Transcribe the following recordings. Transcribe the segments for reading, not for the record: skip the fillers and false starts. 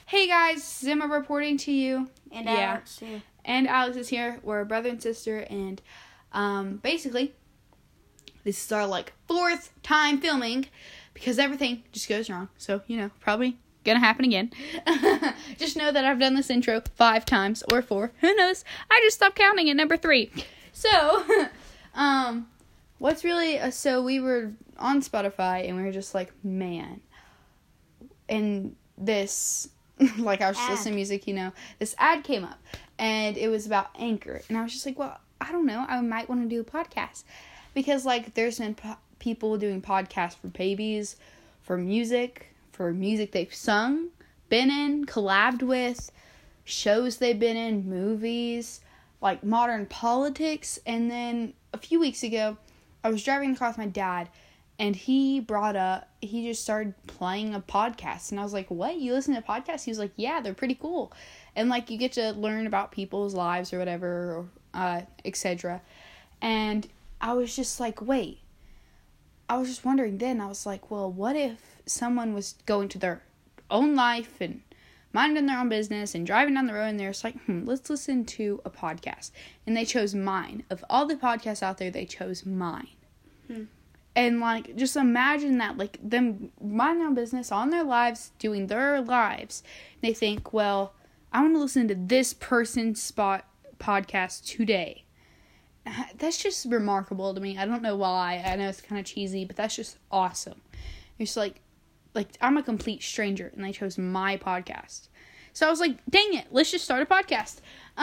Hey guys, Zimmer reporting to you. And Alex too. And Alex is here. We're a brother and sister, and basically, this is our fourth time filming because everything just goes wrong. So, probably gonna happen again. Just know that I've done this intro 5 times or 4. Who knows? I just stopped counting at number 3. So, what's really so we were on Spotify and we were just like, man, and this. I was just listening to music, this ad came up, and it was about Anchor, and I was just like, well, I don't know, I might want to do a podcast, because, there's been people doing podcasts for babies, for music they've sung, been in, collabed with, shows they've been in, movies, modern politics, and then a few weeks ago, I was driving in the car with my dad, and he just started playing a podcast. And I was like, what? You listen to podcasts? He was like, yeah, they're pretty cool. And, you get to learn about people's lives or whatever, etc. And I was just like, wait. I was just wondering then. I was like, well, what if someone was going to their own life and minding their own business and driving down the road and they're just like, let's listen to a podcast. And they chose mine. Of all the podcasts out there, they chose mine. And, just imagine that, them minding their own business, on their lives, doing their lives. They think, well, I want to listen to this person's podcast today. That's just remarkable to me. I don't know why. I know it's kind of cheesy, but that's just awesome. It's I'm a complete stranger, and they chose my podcast. So I was like, dang it, let's just start a podcast.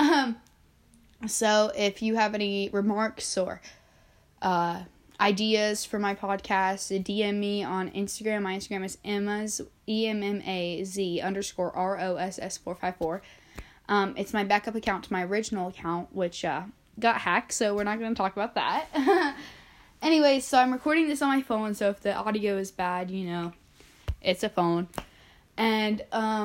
So if you have any remarks or, ideas for my podcast, DM me on Instagram. My Instagram is Emma's EMMAZ_ROSS454. It's my backup account to my original account, which got hacked, so we're not going to talk about that. Anyways, so I'm recording this on my phone, so if the audio is bad, it's a phone. And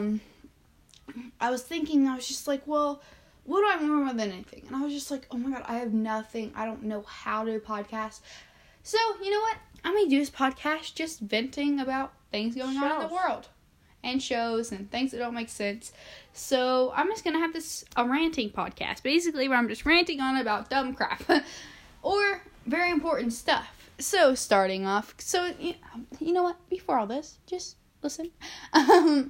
I was thinking, I was just like, well, what do I want more than anything? And I was just like, oh my god, I have nothing. I don't know how to podcast. So, you know what? I'm going to do this podcast just venting about things going on in the world. And shows and things that don't make sense. So, I'm just going to have a ranting podcast. Basically, where I'm just ranting on about dumb crap. Or very important stuff. So, starting off. So, you know what? Before all this, just listen. I'm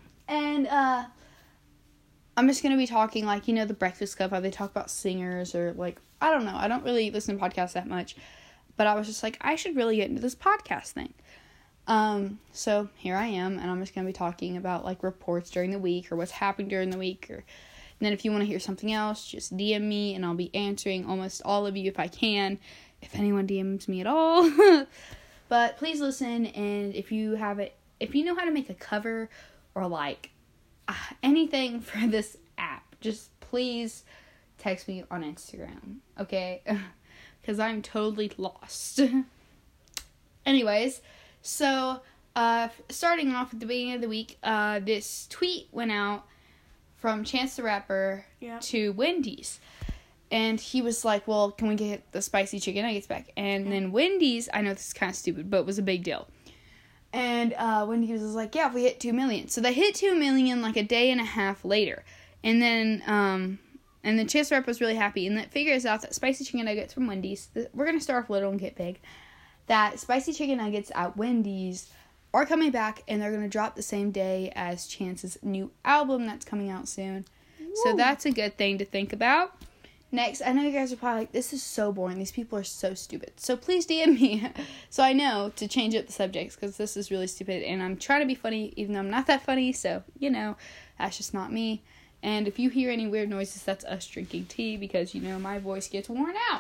just going to be talking the Breakfast Club, how they talk about singers or I don't know. I don't really listen to podcasts that much. But I was just like, I should really get into this podcast thing. So here I am, and I'm just going to be talking about, reports during the week, or what's happened during the week, and then if you want to hear something else, just DM me, and I'll be answering almost all of you if I can, if anyone DMs me at all. But please listen, and if you know how to make a cover, or, anything for this app, just please text me on Instagram, okay? Because I'm totally lost. Anyways, so, starting off at the beginning of the week, this tweet went out from Chance the Rapper to Wendy's. And he was like, well, can we get the spicy chicken nuggets back? And then Wendy's, I know this is kind of stupid, but it was a big deal. And Wendy's was like, yeah, if we hit 2 million. So they hit 2 million a day and a half later. And then, and the Chance the Rapper was really happy, and that figures out that spicy chicken nuggets from Wendy's, we're going to start off little and get big, that spicy chicken nuggets at Wendy's are coming back, and they're going to drop the same day as Chance's new album that's coming out soon. Woo. So that's a good thing to think about. Next, I know you guys are probably like, this is so boring, these people are so stupid. So please DM me, so I know to change up the subjects, because this is really stupid, and I'm trying to be funny, even though I'm not that funny, so, that's just not me. And if you hear any weird noises, that's us drinking tea, because, my voice gets worn out.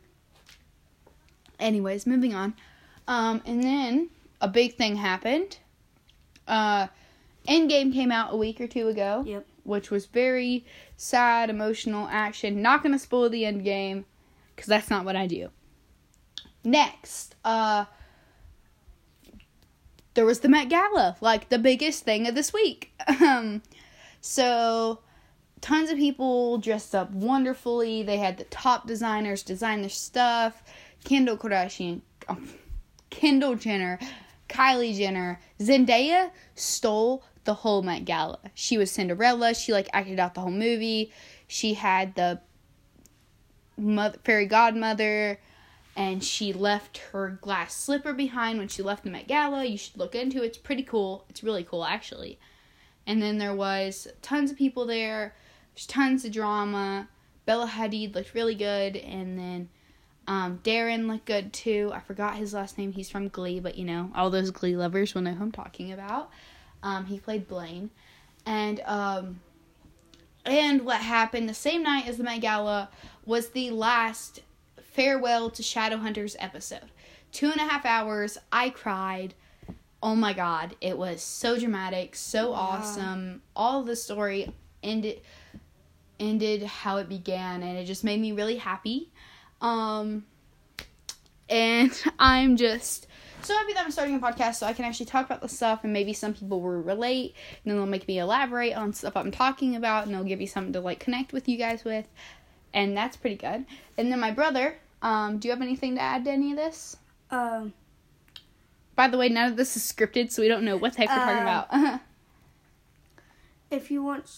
Anyways, moving on. And then, a big thing happened. Endgame came out a week or 2 ago. Yep. Which was very sad, emotional action. Not going to spoil the Endgame, because that's not what I do. Next, there was the Met Gala. The biggest thing of this week. So, tons of people dressed up wonderfully. They had the top designers design their stuff. Kendall Kardashian, Kendall Jenner, Kylie Jenner. Zendaya stole the the whole Met Gala. She was Cinderella. She, like, acted out the whole movie. She had the fairy godmother, and she left her glass slipper behind when she left the Met Gala. You should look into it. It's pretty cool. It's really cool, actually. And then there was tons of people there. There's tons of drama. Bella Hadid looked really good. And then Darren looked good, too. I forgot his last name. He's from Glee, but, you know, all those Glee lovers will know who I'm talking about. He played Blaine. And what happened the same night as the Met Gala was the last Farewell to Shadowhunters episode. 2.5 hours. I cried. Oh my god. It was so dramatic, so awesome. All of the story ended how it began, and it just made me really happy. And I'm just so happy that I'm starting a podcast so I can actually talk about this stuff, and maybe some people will relate, and then they'll make me elaborate on stuff I'm talking about, and they'll give you something to, like, connect with you guys with, and that's pretty good. And then my brother, do you have anything to add to any of this? By the way, none of this is scripted, so we don't know what the heck we're talking about. If you want,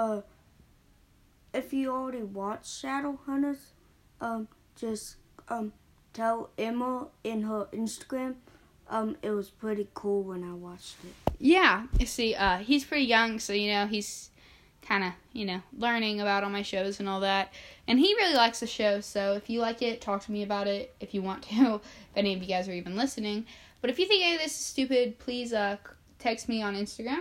if you already watched Shadowhunters, just, tell Emma in her Instagram, it was pretty cool when I watched it. Yeah, you see, he's pretty young, so, you know, he's kind of, you know, learning about all my shows and all that. And he really likes the show, so if you like it, talk to me about it if you want to, if any of you guys are even listening. But if you think any of this is stupid, please text me on Instagram.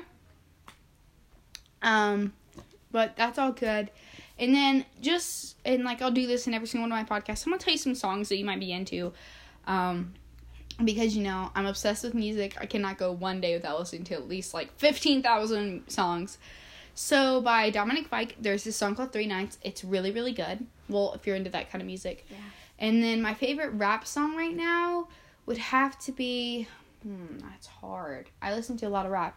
But that's all good. And then I'll do this in every single one of my podcasts. I'm going to tell you some songs that you might be into. Because, you know, I'm obsessed with music. I cannot go one day without listening to at least, like, 15,000 songs. So, by Dominic Fike, there's this song called 3 Nights. It's really, really good. Well, if you're into that kind of music. Yeah. And then my favorite rap song right now would have to be... that's hard. I listen to a lot of rap.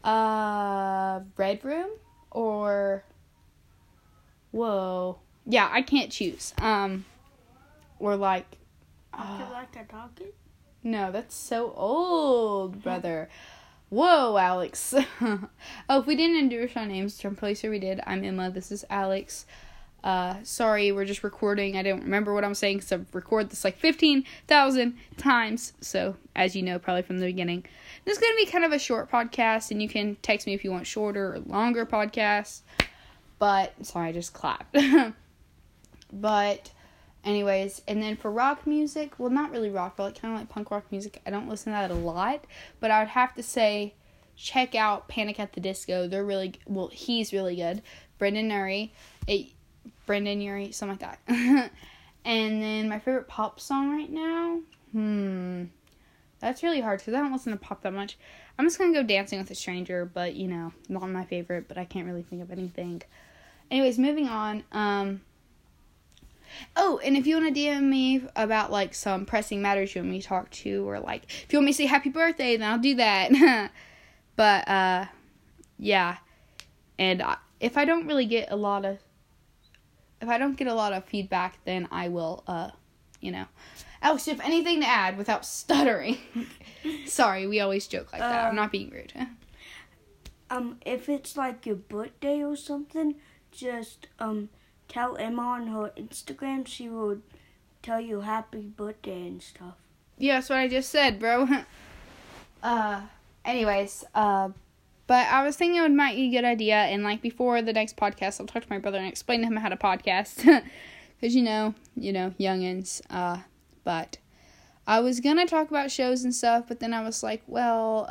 Red Room? Or... Whoa. Yeah, I can't choose. Or like... I feel like I talk it. No, that's so old, brother. Whoa, Alex. Oh, if we didn't introduce our names, which I'm pretty sure we did. I'm Emma. This is Alex. Sorry, we're just recording. I don't remember what I'm saying because I've recorded this like 15,000 times. So, as you know, probably from the beginning. This is going to be kind of a short podcast, and you can text me if you want shorter or longer podcasts. But, sorry, I just clapped. But, anyways, and then for rock music, well, not really rock, but kind of like punk rock music, I don't listen to that a lot. But I would have to say, check out Panic at the Disco. They're really, well, he's really good. Brendan Urie, something like that. And then my favorite pop song right now, that's really hard because I don't listen to pop that much. I'm just going to go Dancing with a Stranger, but, you know, not my favorite, but I can't really think of anything. Anyways, moving on. Oh, and if you want to DM me about, like, some pressing matters you want me to talk to, or, like, if you want me to say happy birthday, then I'll do that. But, yeah. And if I don't get a lot of feedback, then I will, you know. Alex, do you have anything to add without stuttering? Sorry, we always joke like that. I'm not being rude. If it's, like, your birthday or something, just, tell Emma on her Instagram. She will tell you happy birthday and stuff. Yeah, that's what I just said, bro. Anyways, but I was thinking it might be a good idea, and, like, before the next podcast, I'll talk to my brother and explain to him how to podcast. Because, you know, youngins. But I was gonna talk about shows and stuff, but then I was like, well,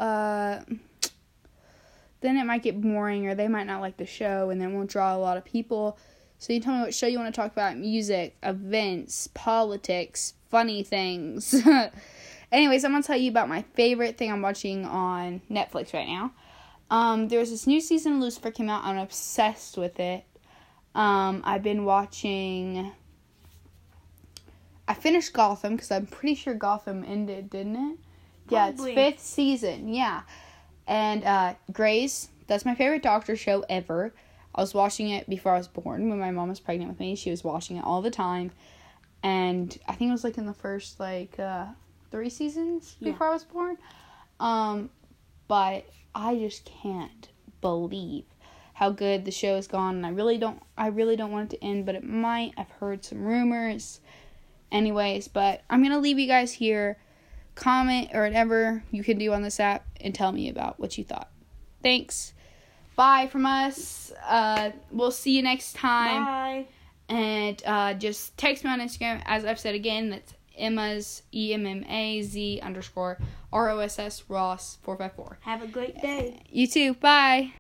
then it might get boring, or they might not like the show, and then it won't draw a lot of people. So you tell me what show you want to talk about: music, events, politics, funny things. Anyways, I'm going to tell you about my favorite thing I'm watching on Netflix right now. There's this new season of Lucifer came out. I'm obsessed with it. I've been watching... I finished Gotham, because I'm pretty sure Gotham ended, didn't it? Probably. Yeah, it's 5th season, yeah. And Grey's, that's my favorite doctor show ever. I was watching it before I was born. When my mom was pregnant with me, she was watching it all the time. And I think it was, like, in the first, like, 3 seasons before I was born. But I just can't believe how good the show has gone, and I really don't want it to end, but it might. I've heard some rumors. Anyways, but I'm going to leave you guys here. Comment or whatever you can do on this app and tell me about what you thought. Thanks. Bye from us. We'll see you next time. Bye. And just text me on Instagram. As I've said again, that's Emma's EMMAZ_ROSS Ross 454. Have a great day. You too. Bye.